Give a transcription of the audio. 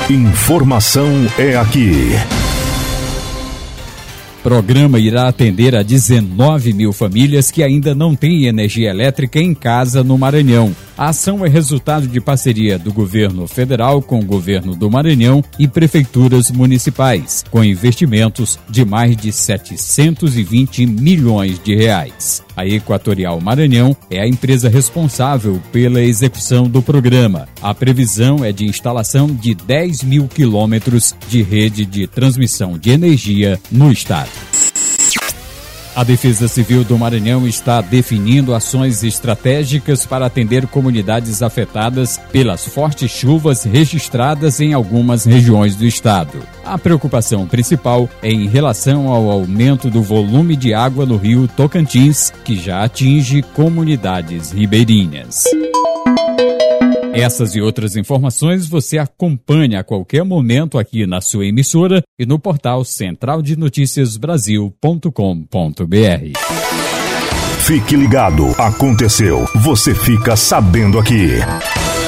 Informação é aqui. Programa irá atender a 19 mil famílias que ainda não têm energia elétrica em casa no Maranhão. A ação é resultado de parceria do governo federal com o governo do Maranhão e prefeituras municipais, com investimentos de mais de 720 milhões de reais. A Equatorial Maranhão é a empresa responsável pela execução do programa. A previsão é de instalação de 10 mil quilômetros de rede de transmissão de energia no estado. A Defesa Civil do Maranhão está definindo ações estratégicas para atender comunidades afetadas pelas fortes chuvas registradas em algumas regiões do estado. A preocupação principal é em relação ao aumento do volume de água no rio Tocantins, que já atinge comunidades ribeirinhas. Essas e outras informações você acompanha a qualquer momento aqui na sua emissora e no portal centraldenoticiasbrasil.com.br. Fique ligado, aconteceu, você fica sabendo aqui.